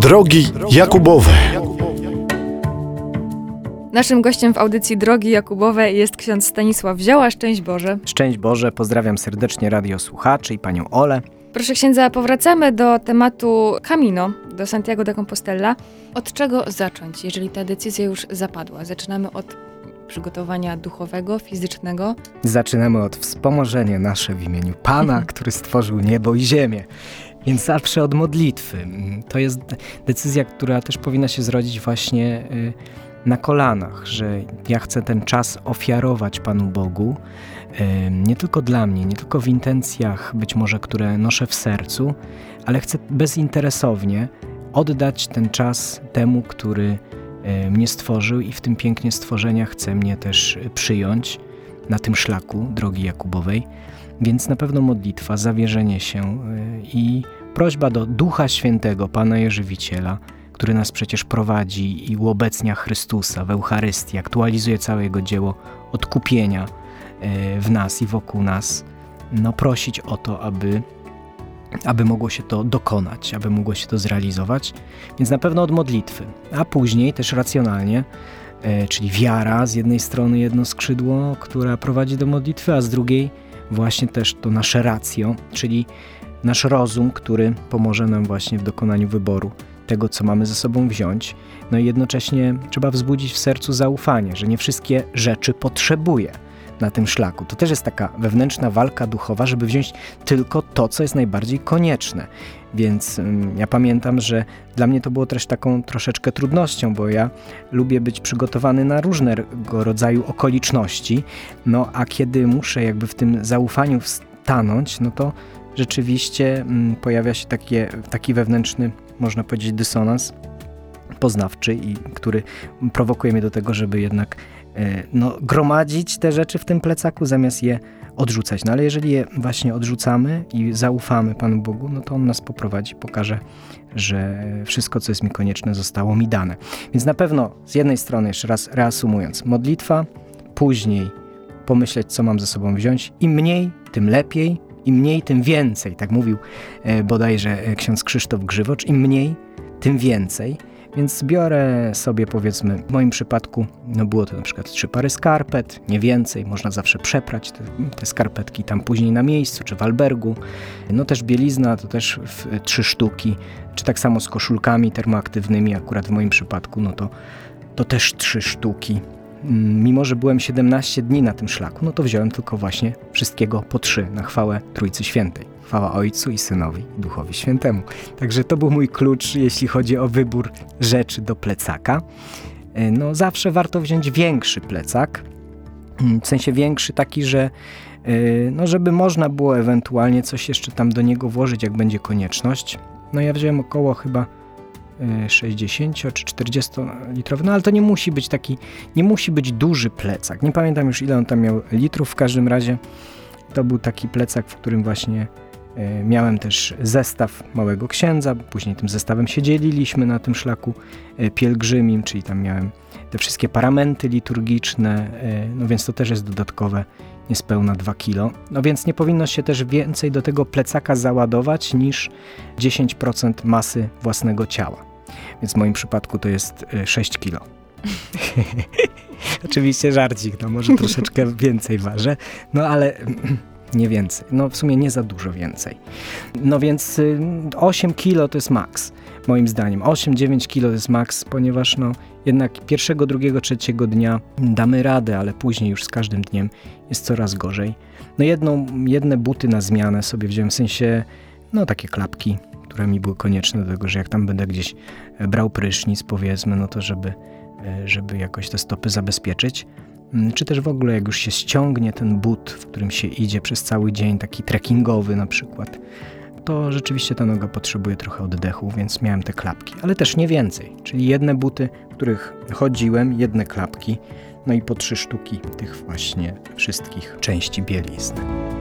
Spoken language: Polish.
Drogi Jakubowe. Naszym gościem w audycji Drogi Jakubowe jest ksiądz Stanisław Zioła. Szczęść Boże. Szczęść Boże, pozdrawiam serdecznie radiosłuchaczy i panią Olę. Proszę księdza, powracamy do tematu Camino, do Santiago de Compostela. Od czego zacząć, jeżeli ta decyzja już zapadła? Zaczynamy od przygotowania duchowego, fizycznego. Zaczynamy od wspomożenia nasze w imieniu Pana, który stworzył niebo i ziemię. Więc zawsze od modlitwy. To jest decyzja, która też powinna się zrodzić właśnie na kolanach, że ja chcę ten czas ofiarować Panu Bogu, nie tylko dla mnie, nie tylko w intencjach być może, które noszę w sercu, ale chcę bezinteresownie oddać ten czas temu, który mnie stworzył i w tym pięknie stworzenia chce mnie też przyjąć na tym szlaku drogi Jakubowej. Więc na pewno modlitwa, zawierzenie się i prośba do Ducha Świętego, Pana i Żywiciela, który nas przecież prowadzi i uobecnia Chrystusa w Eucharystii, aktualizuje całe Jego dzieło odkupienia w nas i wokół nas. No prosić o to, aby mogło się to dokonać, aby mogło się to zrealizować. Więc na pewno od modlitwy, a później też racjonalnie, czyli wiara z jednej strony jedno skrzydło, która prowadzi do modlitwy, a z drugiej właśnie też to nasze ratio, czyli nasz rozum, który pomoże nam właśnie w dokonaniu wyboru tego, co mamy ze sobą wziąć. No i jednocześnie trzeba wzbudzić w sercu zaufanie, że nie wszystkie rzeczy potrzebuję na tym szlaku. To też jest taka wewnętrzna walka duchowa, żeby wziąć tylko to, co jest najbardziej konieczne. Więc ja pamiętam, że dla mnie to było też taką troszeczkę trudnością, bo ja lubię być przygotowany na różnego rodzaju okoliczności, no a kiedy muszę jakby w tym zaufaniu stanąć, no to rzeczywiście pojawia się taki wewnętrzny, można powiedzieć, dysonans poznawczy, i który prowokuje mnie do tego, żeby jednak gromadzić te rzeczy w tym plecaku, zamiast je odrzucać. No ale jeżeli je właśnie odrzucamy i zaufamy Panu Bogu, no to On nas poprowadzi, pokaże, że wszystko, co jest mi konieczne, zostało mi dane. Więc na pewno z jednej strony, jeszcze raz reasumując, modlitwa, później pomyśleć, co mam ze sobą wziąć. Im mniej, tym lepiej, im mniej, tym więcej. Tak mówił bodajże ksiądz Krzysztof Grzywocz. Im mniej, tym więcej. Więc biorę sobie, powiedzmy, w moim przypadku, było to na przykład 3 pary skarpet, nie więcej, można zawsze przeprać te skarpetki tam później na miejscu, czy w albergu. No też bielizna, to też 3 sztuki, czy tak samo z koszulkami termoaktywnymi, akurat w moim przypadku, no to też 3 sztuki. Mimo że byłem 17 dni na tym szlaku, no to wziąłem tylko właśnie wszystkiego po 3 na chwałę Trójcy Świętej. Chwała Ojcu i Synowi i Duchowi Świętemu. Także to był mój klucz, jeśli chodzi o wybór rzeczy do plecaka. No zawsze warto wziąć większy plecak, w sensie większy taki, że żeby można było ewentualnie coś jeszcze tam do niego włożyć, jak będzie konieczność. No ja wziąłem około chyba 60 czy 40 litrowy, no ale to nie musi być duży plecak. Nie pamiętam już, ile on tam miał litrów, w każdym razie to był taki plecak, w którym właśnie miałem też zestaw Małego Księdza, później tym zestawem się dzieliliśmy na tym szlaku pielgrzymim, czyli tam miałem te wszystkie paramenty liturgiczne, no więc to też jest dodatkowe niespełna 2 kilo. No więc nie powinno się też więcej do tego plecaka załadować niż 10% masy własnego ciała. Więc w moim przypadku to jest 6 kilo. Oczywiście żarcik, no może troszeczkę więcej ważę, no ale nie więcej. No w sumie nie za dużo więcej. No więc 8 kilo to jest maks, moim zdaniem. 8-9 kilo to jest maks, ponieważ jednak pierwszego, drugiego, trzeciego dnia damy radę, ale później już z każdym dniem jest coraz gorzej. No jedne buty na zmianę sobie wziąłem, w sensie takie klapki, które mi były konieczne do tego, że jak tam będę gdzieś brał prysznic, powiedzmy, no to żeby jakoś te stopy zabezpieczyć. Czy też w ogóle jak już się ściągnie ten but, w którym się idzie przez cały dzień, taki trekkingowy na przykład, to rzeczywiście ta noga potrzebuje trochę oddechu, więc miałem te klapki, ale też nie więcej. Czyli jedne buty, w których chodziłem, jedne klapki, no i po 3 sztuki tych właśnie wszystkich części bielizny.